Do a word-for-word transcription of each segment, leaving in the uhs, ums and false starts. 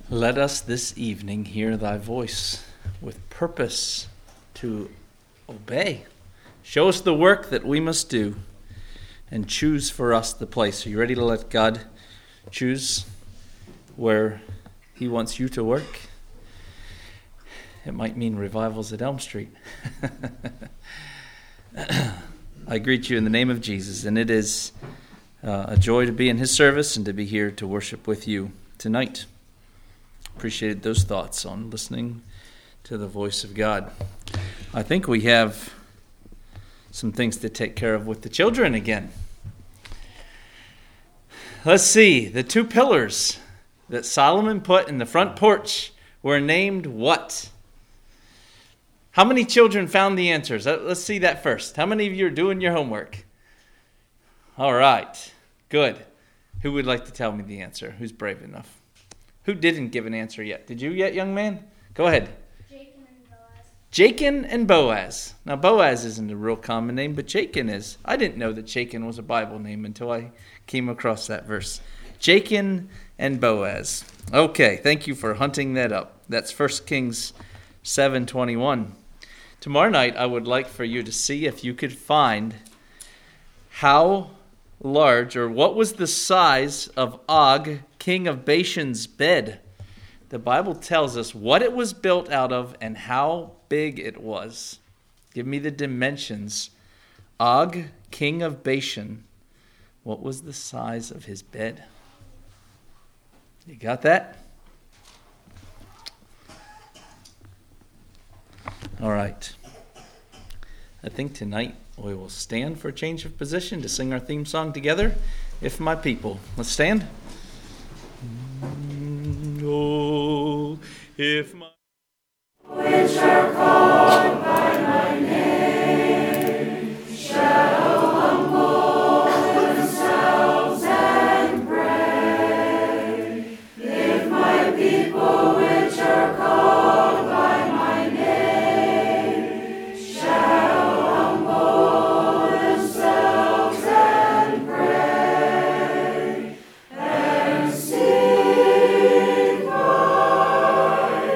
Let us this evening hear thy voice with purpose to obey. Show us the work that we must do and choose for us the place. Are you ready to let God choose where he wants you to work? It might mean revivals at Elm Street. I greet you in the name of Jesus, and it is uh, a joy to be in his service and to be here to worship with you tonight. Appreciated those thoughts on listening to the voice of God. I think we have some things to take care of with the children again. Let's see, the two pillars that Solomon put in the front porch were named what? How many children found the answers? Let's see that first. How many of you are doing your homework? All right, good. Who would like to tell me the answer? Who's brave enough? Who didn't give an answer yet? Did you yet, young man? Go ahead. Jachin and Boaz. Jachin and Boaz. Now, Boaz isn't a real common name, but Jachin is. I didn't know that Jachin was a Bible name until I came across that verse. Jachin and Boaz. Okay, thank you for hunting that up. That's First Kings seven twenty-one. Tomorrow night, I would like for you to see if you could find how large, or what was the size of Og, king of Bashan's bed. The Bible tells us what it was built out of and how big it was. Give me the dimensions. Og, king of Bashan, what was the size of his bed? You got that? All right. I think tonight we will stand for a change of position to sing our theme song together. If my people. Let's stand. Oh, if my which are called by my name shall humble themselves and pray. If my people which are called by my name shall humble themselves and pray and seek my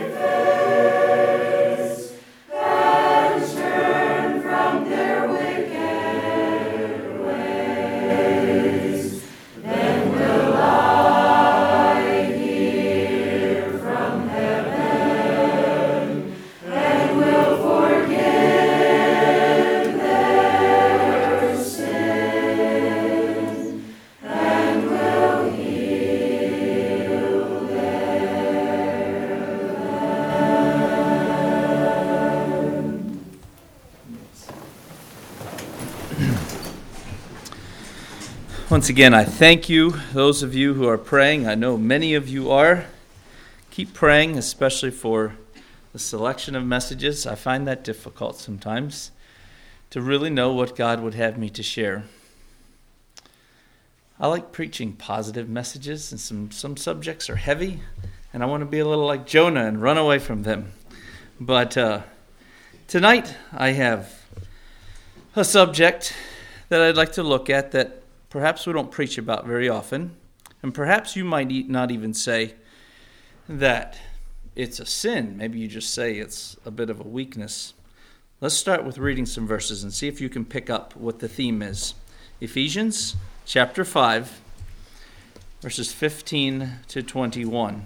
face and turn from their wicked ways, then will I hear from heaven and will forgive their sin and will heal their land. Once again, I thank you, those of you who are praying. I know many of you are. Keep praying, especially for the selection of messages. I find that difficult sometimes to really know what God would have me to share. I like preaching positive messages, and some, some subjects are heavy, and I want to be a little like Jonah and run away from them. But uh, tonight I have a subject that I'd like to look at that perhaps we don't preach about very often, and perhaps you might e- not even say that it's a sin. Maybe you just say it's a bit of a weakness. Let's start with reading some verses and see if you can pick up what the theme is. Ephesians chapter five, verses fifteen to twenty-one.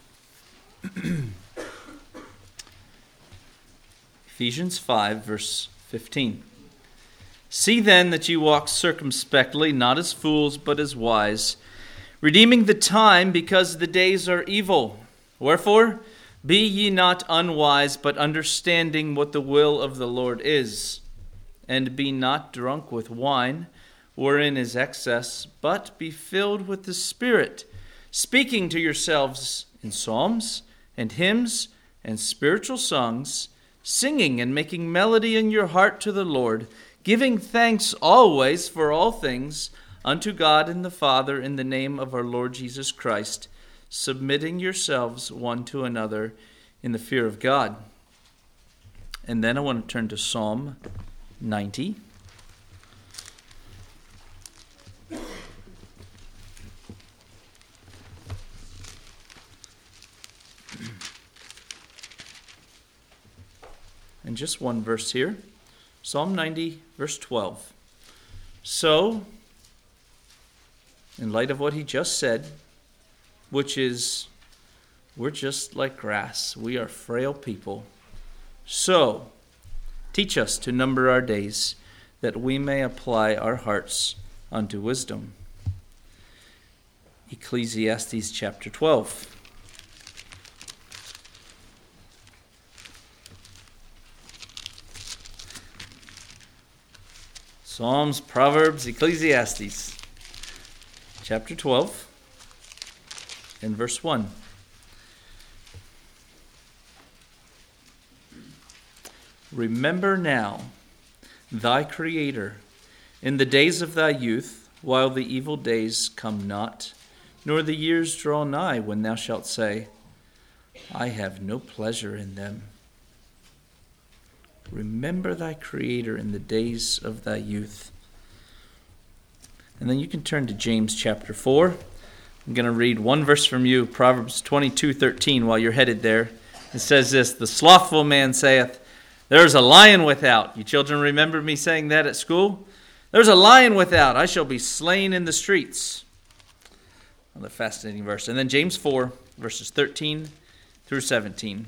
Ephesians five, verse fifteen. See then that you walk circumspectly, not as fools, but as wise, redeeming the time, because the days are evil. Wherefore, be ye not unwise, but understanding what the will of the Lord is. And be not drunk with wine, wherein is excess, but be filled with the Spirit, speaking to yourselves in psalms and hymns and spiritual songs, singing and making melody in your heart to the Lord, giving thanks always for all things unto God and the Father in the name of our Lord Jesus Christ, submitting yourselves one to another in the fear of God. And then I want to turn to Psalm ninety. And just one verse here. Psalm ninety, verse twelve. So, in light of what he just said, which is, we're just like grass. We are frail people. So, teach us to number our days, that we may apply our hearts unto wisdom. Ecclesiastes chapter twelve. Psalms, Proverbs, Ecclesiastes chapter twelve and verse one. Remember now thy Creator in the days of thy youth, while the evil days come not, nor the years draw nigh, when thou shalt say, I have no pleasure in them. Remember thy Creator in the days of thy youth. And then you can turn to James chapter four. I'm going to read one verse from you, Proverbs twenty-two thirteen, while you're headed there. It says this, the slothful man saith, there is a lion without. You children remember me saying that at school? There's a lion without. I shall be slain in the streets. Another fascinating verse. And then James four, verses thirteen through seventeen.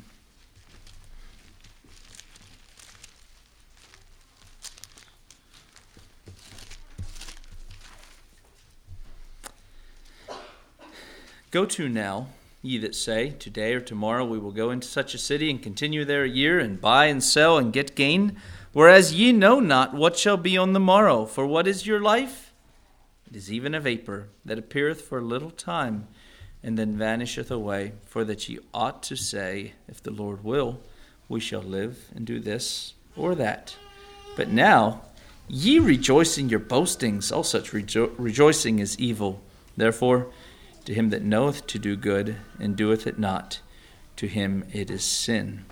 Go to now, ye that say, today or tomorrow we will go into such a city and continue there a year, and buy and sell and get gain, whereas ye know not what shall be on the morrow. For what is your life? It is even a vapor that appeareth for a little time, and then vanisheth away. For that ye ought to say, if the Lord will, we shall live and do this or that. But now ye rejoice in your boastings. All such rejo- rejoicing is evil. Therefore, to him that knoweth to do good and doeth it not, to him it is sin.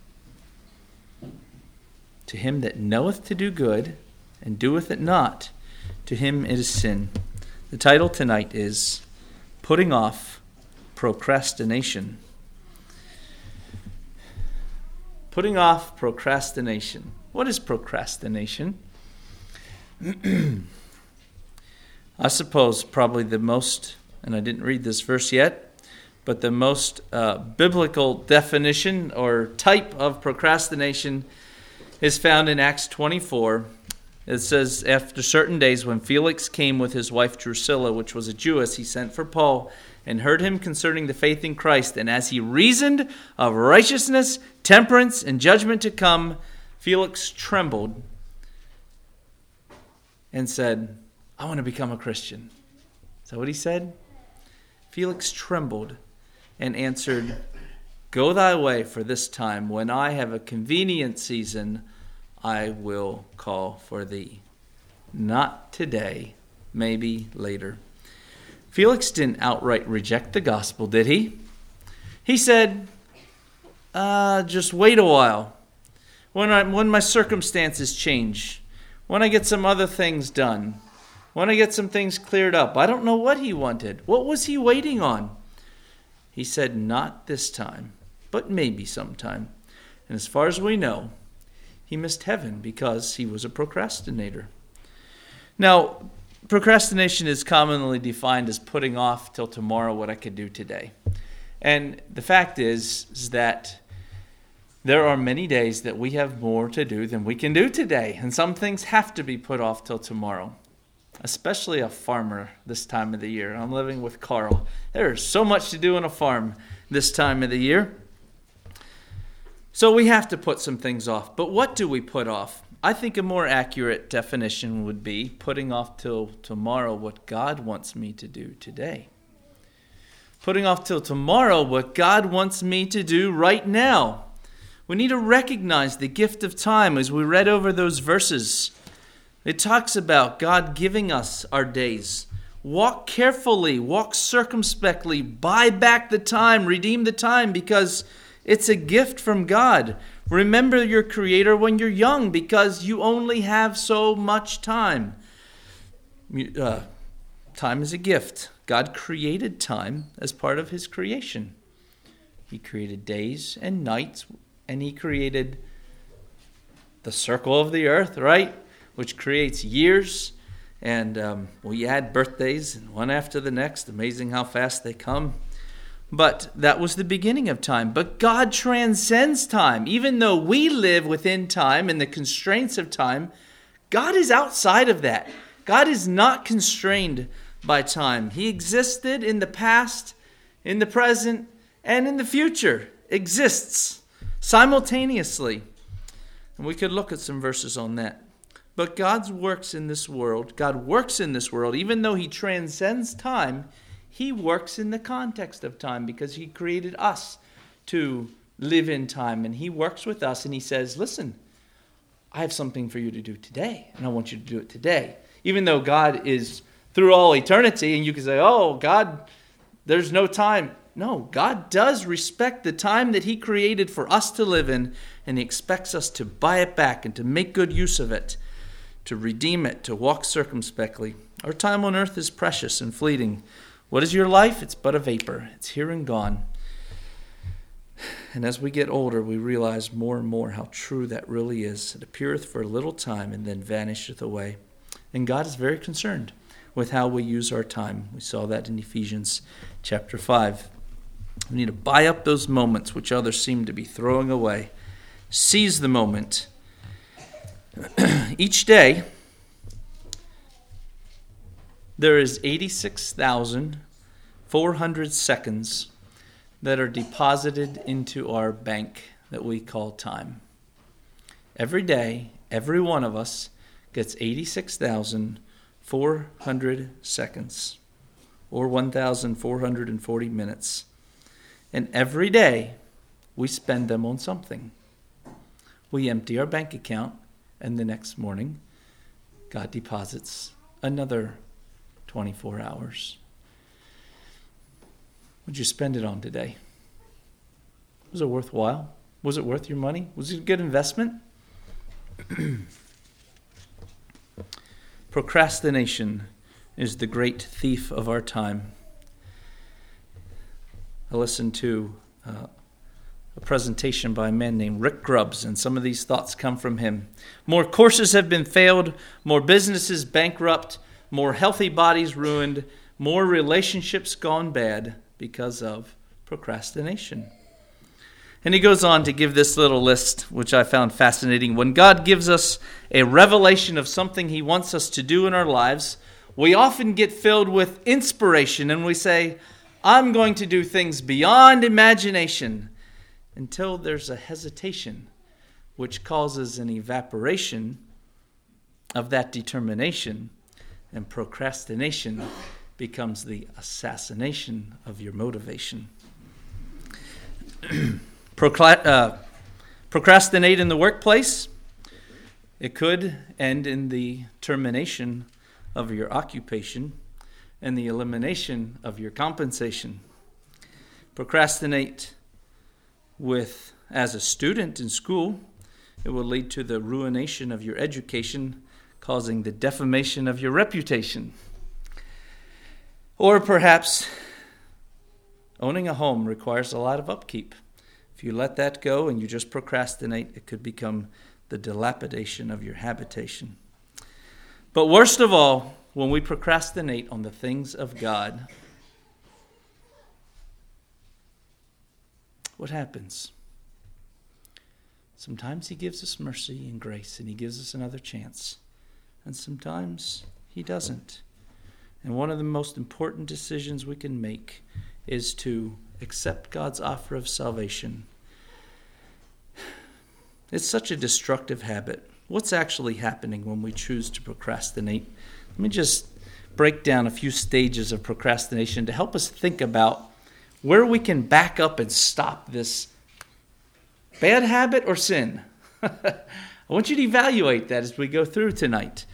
To him that knoweth to do good and doeth it not, to him it is sin. The title tonight is Putting Off Procrastination. Putting off procrastination. What is procrastination? I suppose probably the most, and I didn't read this verse yet, but the most uh, biblical definition or type of procrastination is found in Acts twenty-four. It says, after certain days when Felix came with his wife Drusilla, which was a Jewess, he sent for Paul and heard him concerning the faith in Christ. And as he reasoned of righteousness, temperance, and judgment to come, Felix trembled and said, I want to become a Christian. Is that what he said? Felix trembled and answered, Go thy way for this time. When I have a convenient season, I will call for thee. Not today, maybe later. Felix didn't outright reject the gospel, did he? He said, uh, just wait a while. When I, when my circumstances change, when I get some other things done, when I get some things cleared up. I don't know what he wanted. What was he waiting on? He said, not this time, but maybe sometime. And as far as we know, he missed heaven because he was a procrastinator. Now, procrastination is commonly defined as putting off till tomorrow what I could do today. And the fact is, is that there are many days that we have more to do than we can do today. And some things have to be put off till tomorrow. Especially a farmer this time of the year. I'm living with Carl. There is so much to do on a farm this time of the year. So we have to put some things off. But what do we put off? I think a more accurate definition would be putting off till tomorrow what God wants me to do today. Putting off till tomorrow what God wants me to do right now. We need to recognize the gift of time as we read over those verses. It talks about God giving us our days. Walk carefully, walk circumspectly, buy back the time, redeem the time, because it's a gift from God. Remember your Creator when you're young, because you only have so much time. Uh, time is a gift. God created time as part of his creation. He created days and nights, and he created the circle of the earth, right? Which creates years. And um, we add birthdays, and one after the next. Amazing how fast they come. But that was the beginning of time. But God transcends time. Even though we live within time and the constraints of time, God is outside of that. God is not constrained by time. He existed in the past, in the present, and in the future. Exists simultaneously. And we could look at some verses on that. But God's works in this world, God works in this world, even though he transcends time, he works in the context of time because he created us to live in time. And he works with us and he says, listen, I have something for you to do today, and I want you to do it today. Even though God is through all eternity, and you can say, oh, God, there's no time. No, God does respect the time that he created for us to live in, and he expects us to buy it back and to make good use of it, to redeem it, to walk circumspectly. Our time on earth is precious and fleeting. What is your life? It's but a vapor. It's here and gone. And as we get older, we realize more and more how true that really is. It appeareth for a little time and then vanisheth away. And God is very concerned with how we use our time. We saw that in Ephesians chapter five. We need to buy up those moments which others seem to be throwing away. Seize the moment. Each day, there is eighty-six thousand four hundred seconds that are deposited into our bank that we call time. Every day, every one of us gets eighty-six thousand four hundred seconds, or one thousand four hundred forty minutes. And every day, we spend them on something. We empty our bank account, and the next morning, God deposits another twenty-four hours. What'd you spend it on today? Was it worthwhile? Was it worth your money? Was it a good investment? Procrastination is the great thief of our time. I listened to uh, a presentation by a man named Rick Grubbs, and some of these thoughts come from him. More courses have been failed, more businesses bankrupt, more healthy bodies ruined, more relationships gone bad because of procrastination. And he goes on to give this little list, which I found fascinating. When God gives us a revelation of something he wants us to do in our lives, we often get filled with inspiration and we say, I'm going to do things beyond imagination, until there's a hesitation, which causes an evaporation of that determination, and procrastination becomes the assassination of your motivation. Procla- uh, procrastinate in the workplace. It could end in the termination of your occupation and the elimination of your compensation. Procrastinate with as a student in school. It will lead to the ruination of your education, causing the defamation of your reputation. Or perhaps owning a home requires a lot of upkeep. If you let that go and you just procrastinate, it could become the dilapidation of your habitation. But worst of all, when we procrastinate on the things of God, what happens? Sometimes he gives us mercy and grace, and he gives us another chance. And sometimes he doesn't. And one of the most important decisions we can make is to accept God's offer of salvation. It's such a destructive habit. What's actually happening when we choose to procrastinate? Let me just break down a few stages of procrastination to help us think about where we can back up and stop this bad habit or sin. I want you to evaluate that as we go through tonight.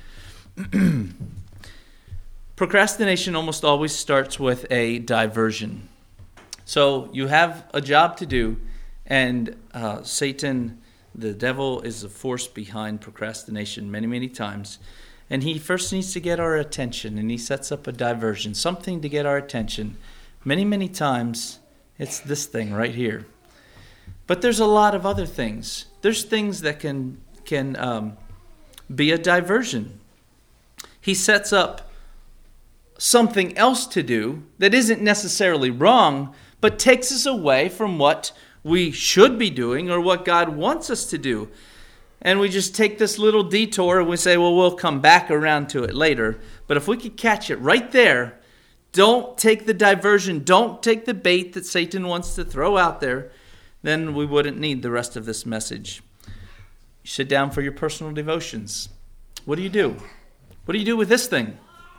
Procrastination almost always starts with a diversion. So you have a job to do, and uh, Satan, the devil, is the force behind procrastination many, many times. And he first needs to get our attention, and he sets up a diversion, something to get our attention. Many, many times, it's this thing right here. But there's a lot of other things. There's things that can can um, be a diversion. He sets up something else to do that isn't necessarily wrong, but takes us away from what we should be doing or what God wants us to do. And we just take this little detour and we say, well, we'll come back around to it later. But if we could catch it right there, don't take the diversion, don't take the bait that Satan wants to throw out there, then we wouldn't need the rest of this message. You sit down for your personal devotions. What do you do? What do you do with this thing?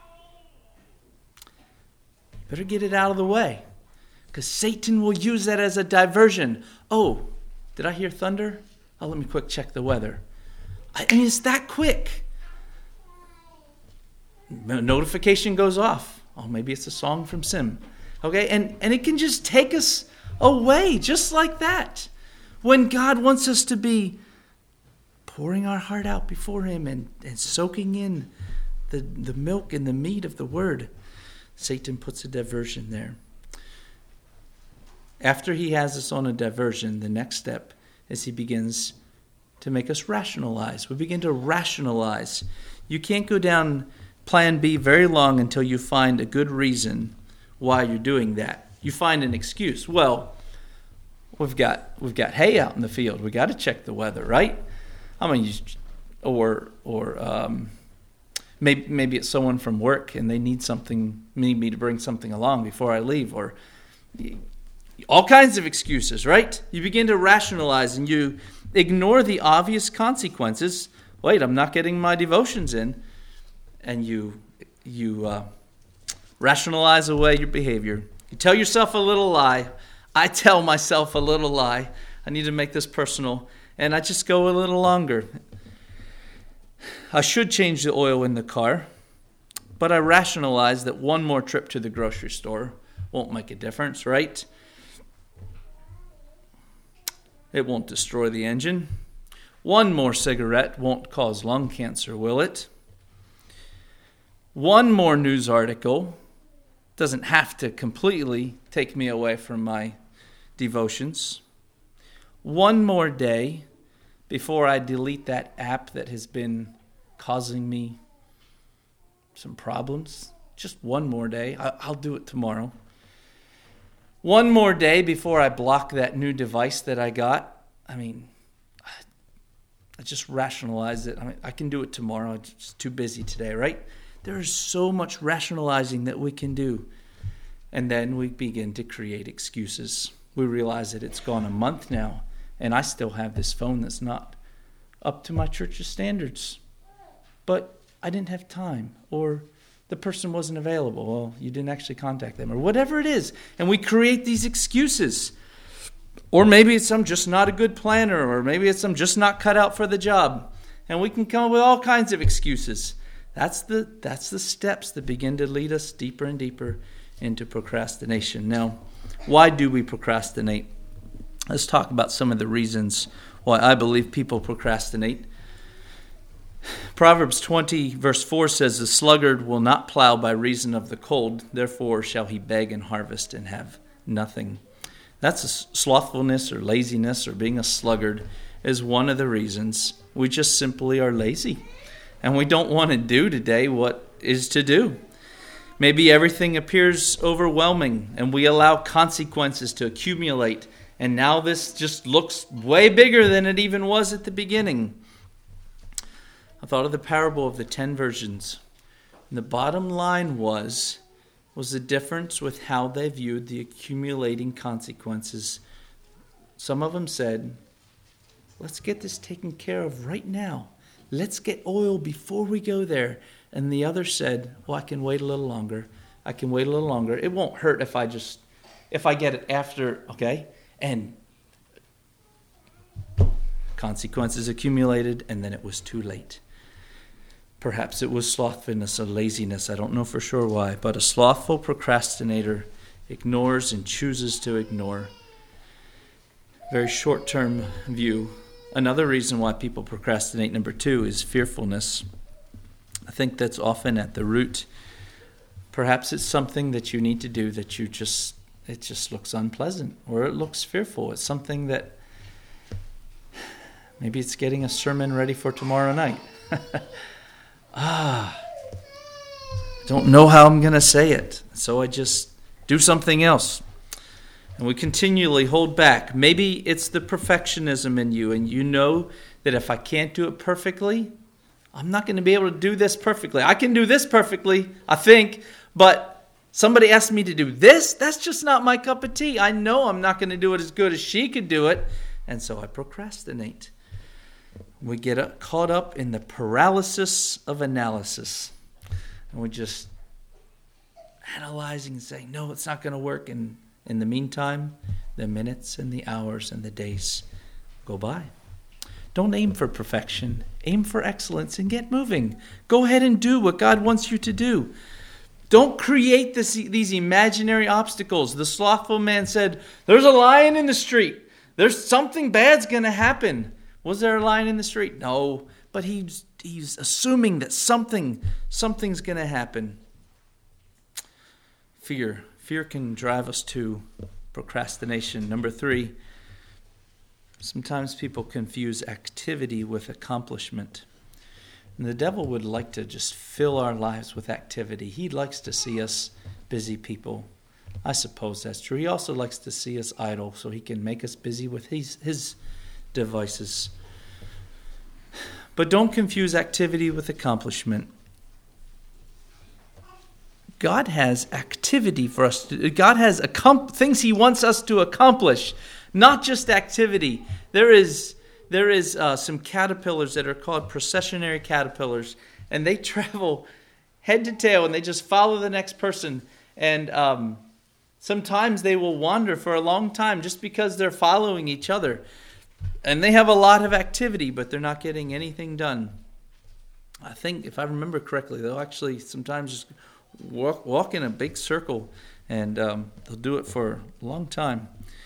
Better get it out of the way, because Satan will use that as a diversion. Oh, did I hear thunder? Oh, let me quick check the weather. I mean, it's that quick. A notification goes off. Oh, maybe it's a song from Sim. Okay, and, and it can just take us away just like that. When God wants us to be pouring our heart out before him and, and soaking in the, the milk and the meat of the word, Satan puts a diversion there. After he has us on a diversion, the next step is he begins to make us rationalize. We begin to rationalize. You can't go down plan B very long until you find a good reason why you're doing that. You find an excuse. Well, we've got we've got hay out in the field. We got to check the weather, right? I mean, you, or or um, maybe maybe it's someone from work and they need something, need me to bring something along before I leave, or all kinds of excuses, right? You begin to rationalize and you ignore the obvious consequences. Wait, I'm not getting my devotions in. And you you uh, rationalize away your behavior. You tell yourself a little lie. I tell myself a little lie. I need to make this personal. And I just go a little longer. I should change the oil in the car. But I rationalize that one more trip to the grocery store won't make a difference, right? It won't destroy the engine. One more cigarette won't cause lung cancer, will it? One more news article doesn't have to completely take me away from my devotions. One more day before I delete that app that has been causing me some problems. Just one more day. I'll do it tomorrow. One more day before I block that new device that I got. I mean, I just rationalize it. I mean, I can do it tomorrow. It's just too busy today, right? There is so much rationalizing that we can do. And then we begin to create excuses. We realize that it's gone a month now, and I still have this phone that's not up to my church's standards. But I didn't have time, or the person wasn't available. Well, you didn't actually contact them, or whatever it is. And we create these excuses. Or maybe it's I'm just not a good planner, or maybe it's I'm just not cut out for the job. And we can come up with all kinds of excuses. That's the that's the steps that begin to lead us deeper and deeper into procrastination. Now, why do we procrastinate? Let's talk about some of the reasons why I believe people procrastinate. Proverbs twenty verse four says, "The sluggard will not plow by reason of the cold, therefore shall he beg and harvest and have nothing." That's a slothfulness or laziness, or being a sluggard is one of the reasons we just simply are lazy. And we don't want to do today what is to do. Maybe everything appears overwhelming and we allow consequences to accumulate. And now this just looks way bigger than it even was at the beginning. I thought of the parable of the ten virgins. And the bottom line was, was the difference with how they viewed the accumulating consequences. Some of them said, let's get this taken care of right now. Let's get oil before we go there. And the other said, well, I can wait a little longer. I can wait a little longer. It won't hurt if I just, if I get it after, okay? And consequences accumulated, and then it was too late. Perhaps it was slothfulness or laziness. I don't know for sure why. But a slothful procrastinator ignores and chooses to ignore. Very short-term view. Another reason why people procrastinate, number two, is fearfulness. I think that's often at the root. Perhaps it's something that you need to do that you just, it just looks unpleasant, or it looks fearful. It's something that Maybe it's getting a sermon ready for tomorrow night. ah, I don't know how I'm going to say it, so I just do something else. And we continually hold back. Maybe it's the perfectionism in you, and you know that if I can't do it perfectly, I'm not going to be able to do this perfectly. I can do this perfectly, I think, but somebody asked me to do this, that's just not my cup of tea. I know I'm not going to do it as good as she could do it, and so I procrastinate. We get caught up in the paralysis of analysis, and we're just analyzing and saying, no, it's not going to work, and in the meantime, the minutes and the hours and the days go by. Don't aim for perfection. Aim for excellence and get moving. Go ahead and do what God wants you to do. Don't create this, these imaginary obstacles. The slothful man said, there's a lion in the street. There's something bad's going to happen. Was there a lion in the street? No, but he's, he's assuming that something, something's going to happen. Fear. Fear can drive us to procrastination. Number three, sometimes people confuse activity with accomplishment. And the devil would like to just fill our lives with activity. He likes to see us busy people. I suppose that's true. He also likes to see us idle so he can make us busy with his, his devices. But don't confuse activity with accomplishment. God has activity for us. To, God has accom- things he wants us to accomplish, not just activity. There is there is uh, some caterpillars that are called processionary caterpillars, and they travel head to tail, and they just follow the next person. And um, sometimes they will wander for a long time just because they're following each other. And they have a lot of activity, but they're not getting anything done. I think, if I remember correctly, they'll actually sometimes just walk, walk in a big circle, and um, they'll do it for a long time.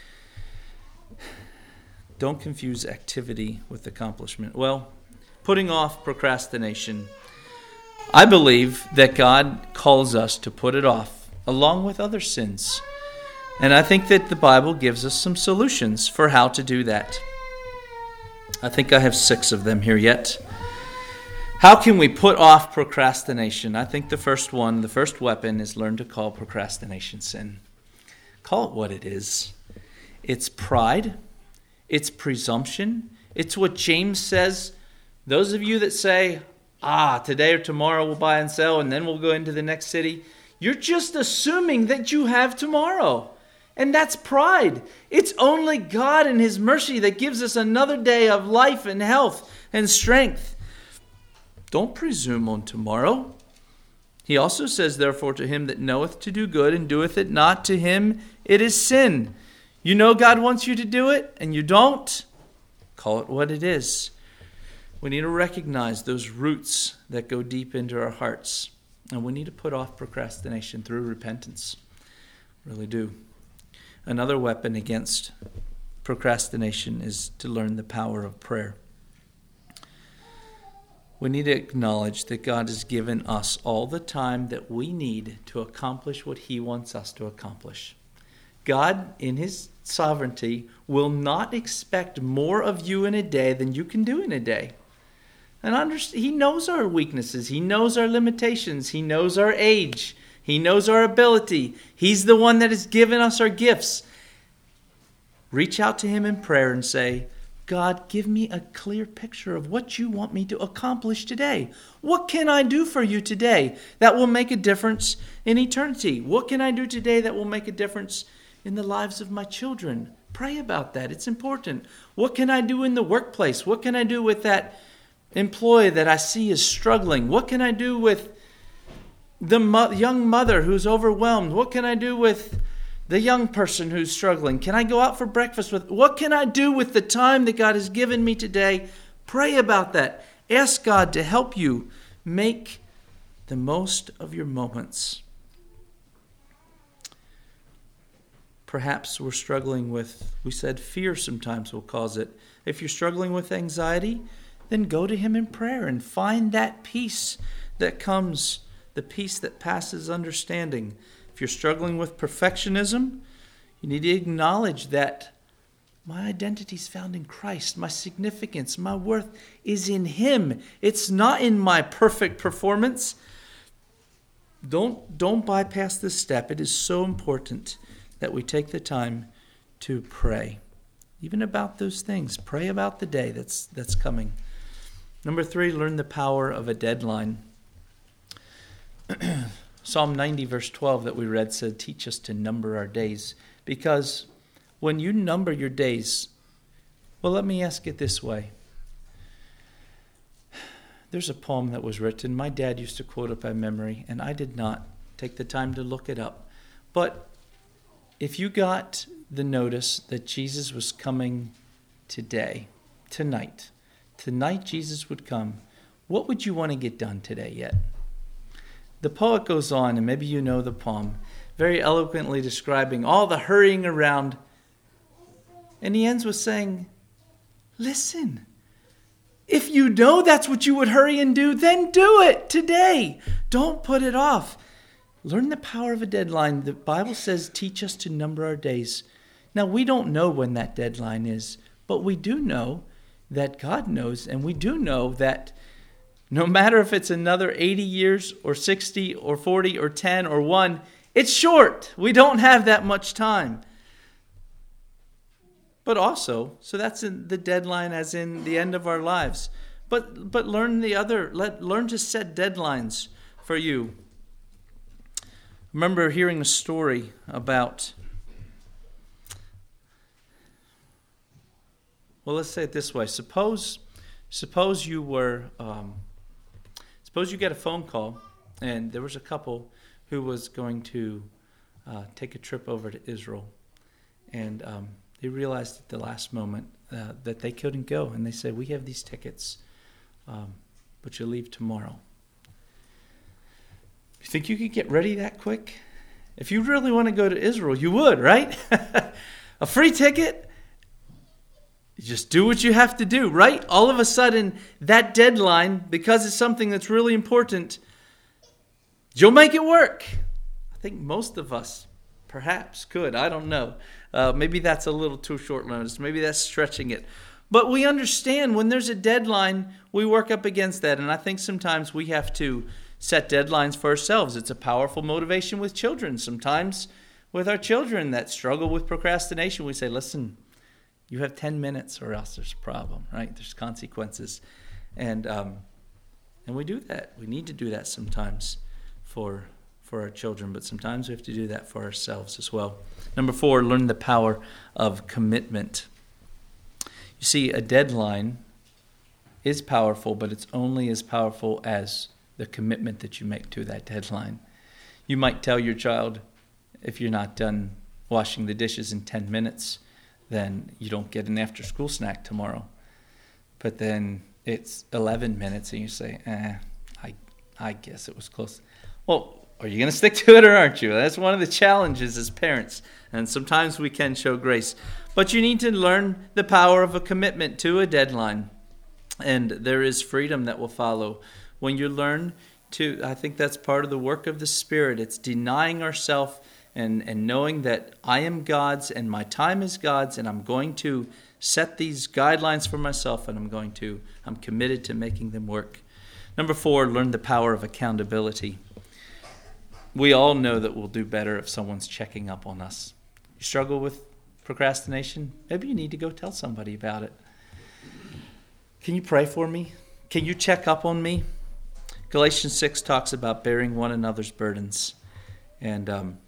Don't confuse activity with accomplishment. Well, putting off procrastination. I believe that God calls us to put it off, along with other sins. And I think that the Bible gives us some solutions for how to do that. I think I have six of them here yet. How can we put off procrastination? I think the first one, the first weapon is learn to call procrastination sin. Call it what it is. It's pride. It's presumption. It's what James says. Those of you that say, ah, today or tomorrow we'll buy and sell and then we'll go into the next city. You're just assuming that you have tomorrow. And that's pride. It's only God and his mercy that gives us another day of life and health and strength. Don't presume on tomorrow. He also says, therefore, to him that knoweth to do good and doeth it not, to him it is sin. You know God wants you to do it and you don't. Call it what it is. We need to recognize those roots that go deep into our hearts. And we need to put off procrastination through repentance. Really do. Another weapon against procrastination is to learn the power of prayer. We need to acknowledge that God has given us all the time that we need to accomplish what he wants us to accomplish. God, in his sovereignty, will not expect more of you in a day than you can do in a day. And understand, he knows our weaknesses. He knows our limitations. He knows our age. He knows our ability. He's the one that has given us our gifts. Reach out to him in prayer and say, God, give me a clear picture of what you want me to accomplish today. What can I do for you today that will make a difference in eternity? What can I do today that will make a difference in the lives of my children? Pray about that. It's important. What can I do in the workplace? What can I do with that employee that I see is struggling? What can I do with the mo- young mother who's overwhelmed? What can I do with the young person who's struggling? Can I go out for breakfast with? What can I do with the time that God has given me today? Pray about that. Ask God to help you make the most of your moments. Perhaps we're struggling with, we said fear sometimes will cause it. If you're struggling with anxiety, then go to him in prayer and find that peace that comes, the peace that passes understanding. If you're struggling with perfectionism, you need to acknowledge that My identity is found in Christ. My significance, my worth is in Him. It's not in my perfect performance. Don't, don't bypass this step. It is so important that we take the time to pray. Even about those things. Pray about the day that's, that's coming. Number three, learn the power of a deadline. Psalm ninety, verse twelve that we read said, teach us to number our days. Because when you number your days, well, let me ask it this way. There's a poem that was written. My dad used to quote it by memory, and I did not take the time to look it up. But if you got the notice that Jesus was coming today, tonight, tonight Jesus would come, what would you want to get done today yet? The poet goes on, and maybe you know the poem, very eloquently describing all the hurrying around. And he ends with saying, listen, if you know that's what you would hurry and do, then do it today. Don't put it off. Learn the power of a deadline. The Bible says, teach us to number our days. Now, we don't know when that deadline is, but we do know that God knows, and we do know that no matter if it's another eighty years or sixty or forty or ten or one, it's short. We don't have that much time. But also, so that's in the deadline as in the end of our lives. But but learn the other, let learn to set deadlines for you. I remember hearing a story about, well, let's say it this way. Suppose suppose you were, um, suppose you get a phone call and there was a couple who was going to uh, take a trip over to Israel. And um, they realized at the last moment uh, that they couldn't go. And they said, we have these tickets, um, but you'll leave tomorrow. You think you could get ready that quick? If you really want to go to Israel, you would, right? A free ticket? You just do what you have to do, right? All of a sudden, that deadline, because it's something that's really important, you'll make it work. I think most of us perhaps could. I don't know. Uh, maybe that's a little too short notice. Maybe that's stretching it. But we understand when there's a deadline, we work up against that. And I think sometimes we have to set deadlines for ourselves. It's a powerful motivation with children. Sometimes with our children that struggle with procrastination, we say, listen, you have ten minutes or else there's a problem, right? There's consequences. And um, and we do that. We need to do that sometimes for for our children, but sometimes we have to do that for ourselves as well. Number four, learn the power of commitment. You see, a deadline is powerful, but it's only as powerful as the commitment that you make to that deadline. You might tell your child, if you're not done washing the dishes in ten minutes, then you don't get an after-school snack tomorrow. But then it's eleven minutes and you say, eh, I, I guess it was close. Well, are you going to stick to it or aren't you? That's one of the challenges as parents. And sometimes we can show grace. But you need to learn the power of a commitment to a deadline. And there is freedom that will follow. When you learn to, I think that's part of the work of the Spirit. It's denying ourselves and, and knowing that I am God's and my time is God's, and I'm going to set these guidelines for myself, and I'm going to, I'm committed to making them work. Number four, learn the power of accountability. We all know that we'll do better if someone's checking up on us. You struggle with procrastination? Maybe you need to go tell somebody about it. Can you pray for me? Can you check up on me? Galatians six talks about bearing one another's burdens. And um,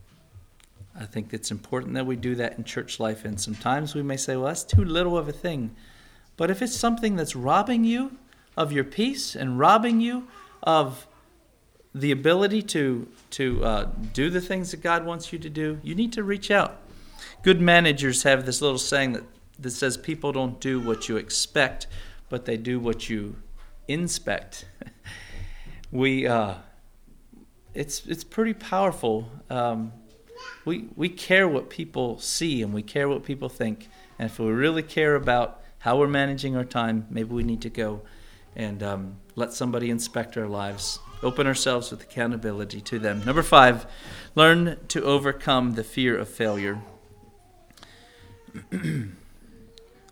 I think it's important that we do that in church life. And sometimes we may say, well, that's too little of a thing. But if it's something that's robbing you of your peace and robbing you of the ability to to uh, do the things that God wants you to do, you need to reach out. Good managers have this little saying that, that says people don't do what you expect, but they do what you inspect. we uh, it's it's pretty powerful. Um, we we care what people see and we care what people think. And if we really care about how we're managing our time, maybe we need to go and um, let somebody inspect our lives. Open ourselves with accountability to them. Number five, learn to overcome the fear of failure.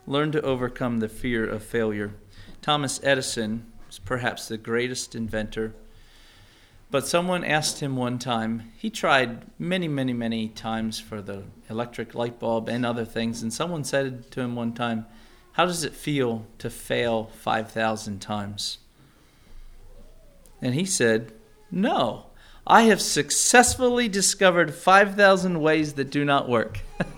Learn to overcome the fear of failure. Thomas Edison was perhaps the greatest inventor. But someone asked him one time, he tried many, many, many times for the electric light bulb and other things, and someone said to him one time, how does it feel to fail five thousand times? And he said, no, I have successfully discovered five thousand ways that do not work.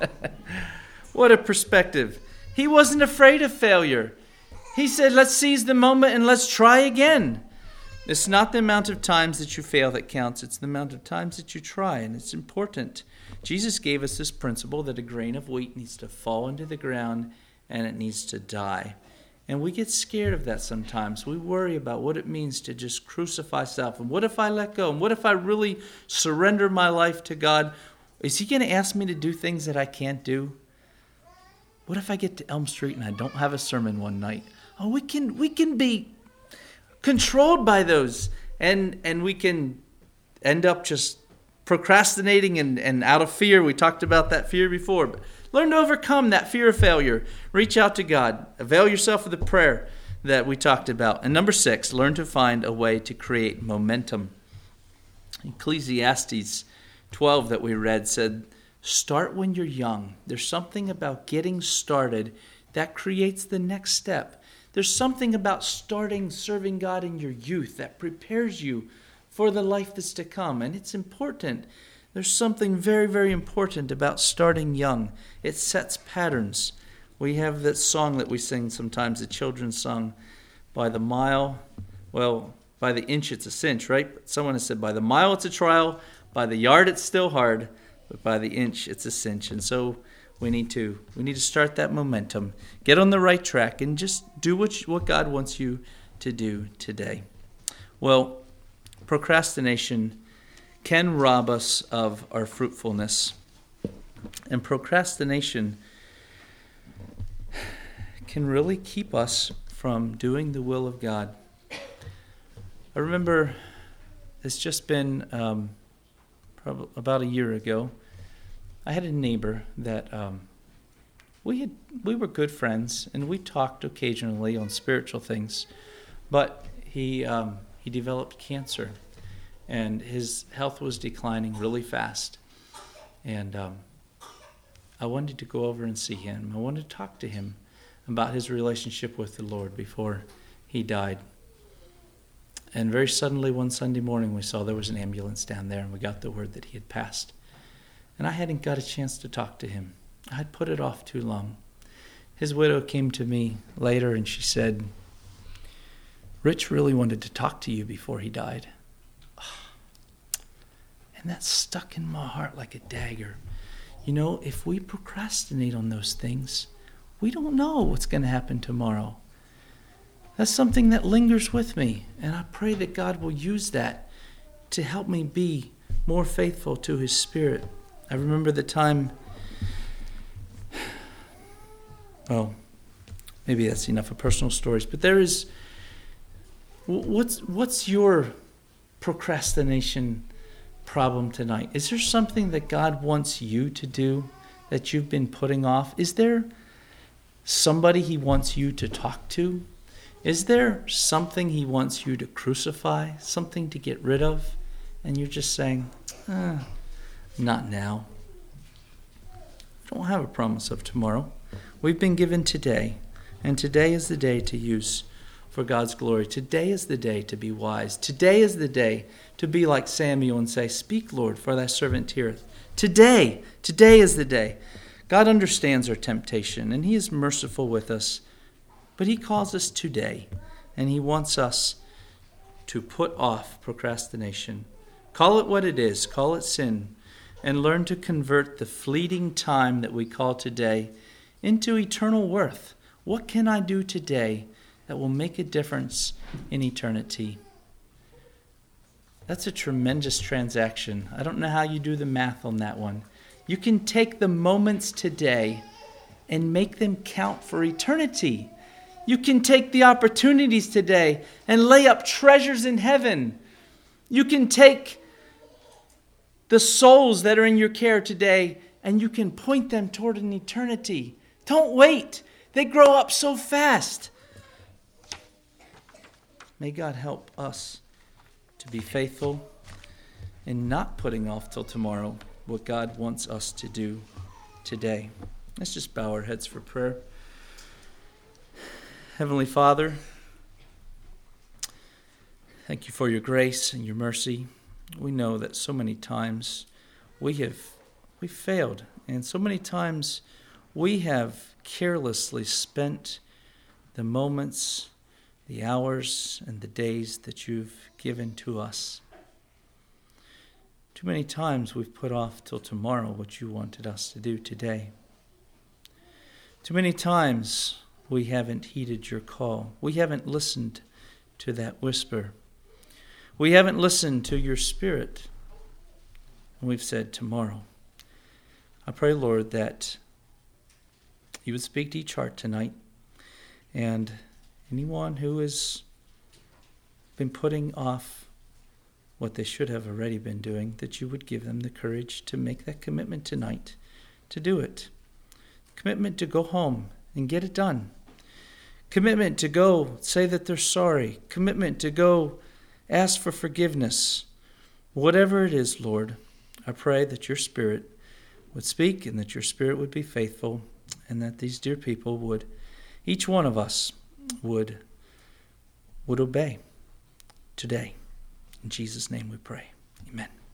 What a perspective. He wasn't afraid of failure. He said, let's seize the moment and let's try again. It's not the amount of times that you fail that counts. It's the amount of times that you try, and it's important. Jesus gave us this principle that a grain of wheat needs to fall into the ground and it needs to die. And we get scared of that sometimes. We worry about what it means to just crucify self. And what if I let go? And what if I really surrender my life to God? Is he going to ask me to do things that I can't do? What if I get to Elm Street and I don't have a sermon one night? Oh, we can we can be controlled by those, and and we can end up just procrastinating and, and out of fear. We talked about that fear before. But learn to overcome that fear of failure. Reach out to God. Avail yourself of the prayer that we talked about. And number six, learn to find a way to create momentum. Ecclesiastes twelve that we read said, start when you're young. There's something about getting started that creates the next step. There's something about starting serving God in your youth that prepares you for the life that's to come. And it's important. There's something very, very important about starting young. It sets patterns. We have that song that we sing sometimes, the children's song, by the mile, well, by the inch it's a cinch, right? Someone has said, by the mile it's a trial, by the yard it's still hard, but by the inch it's a cinch. And so we need to we need to start that momentum, get on the right track, and just do what, you, what God wants you to do today. Well, procrastination can rob us of our fruitfulness. And procrastination can really keep us from doing the will of God. I remember it's just been um, probably about a year ago. I had a neighbor that um, we had we were good friends, and we talked occasionally on spiritual things, but he um, he developed cancer, and his health was declining really fast. And um, I wanted to go over and see him. I wanted to talk to him about his relationship with the Lord before he died. And very suddenly one Sunday morning we saw there was an ambulance down there, and we got the word that he had passed. And I hadn't got a chance to talk to him. I had put it off too long. His widow came to me later and she said, Rich really wanted to talk to you before he died. And that stuck in my heart like a dagger. You know, if we procrastinate on those things, we don't know what's going to happen tomorrow. That's something that lingers with me. And I pray that God will use that to help me be more faithful to his Spirit. I remember the time, well, maybe that's enough of personal stories, but there is, what's what's your procrastination problem tonight? Is there something that God wants you to do that you've been putting off? Is there somebody he wants you to talk to? Is there something he wants you to crucify, something to get rid of? And you're just saying, ah, not now. We don't have a promise of tomorrow. We've been given today, and today is the day to use for God's glory. Today is the day to be wise. Today is the day to be like Samuel and say, speak, Lord, for thy servant heareth. Today, today is the day. God understands our temptation, and he is merciful with us, but he calls us today, and he wants us to put off procrastination. Call it what it is. Call it sin. And learn to convert the fleeting time that we call today into eternal worth. What can I do today that will make a difference in eternity? That's a tremendous transaction. I don't know how you do the math on that one. You can take the moments today and make them count for eternity. You can take the opportunities today and lay up treasures in heaven. You can take the souls that are in your care today, and you can point them toward an eternity. Don't wait. They grow up so fast. May God help us to be faithful in not putting off till tomorrow what God wants us to do today. Let's just bow our heads for prayer. Heavenly Father, thank you for your grace and your mercy. We know that so many times we have we failed, and so many times we have carelessly spent the moments, the hours, and the days that you've given to us. Too many times we've put off till tomorrow what you wanted us to do today. Too many times we haven't heeded your call. We haven't listened to that whisper. We haven't listened to your Spirit. And we've said tomorrow. I pray, Lord, that you would speak to each heart tonight. And anyone who has been putting off what they should have already been doing, that you would give them the courage to make that commitment tonight, to do it. Commitment to go home and get it done. Commitment to go say that they're sorry. Commitment to go ask for forgiveness. Whatever it is, Lord, I pray that your Spirit would speak and that your Spirit would be faithful and that these dear people would, each one of us would, would obey today. In Jesus' name we pray. Amen.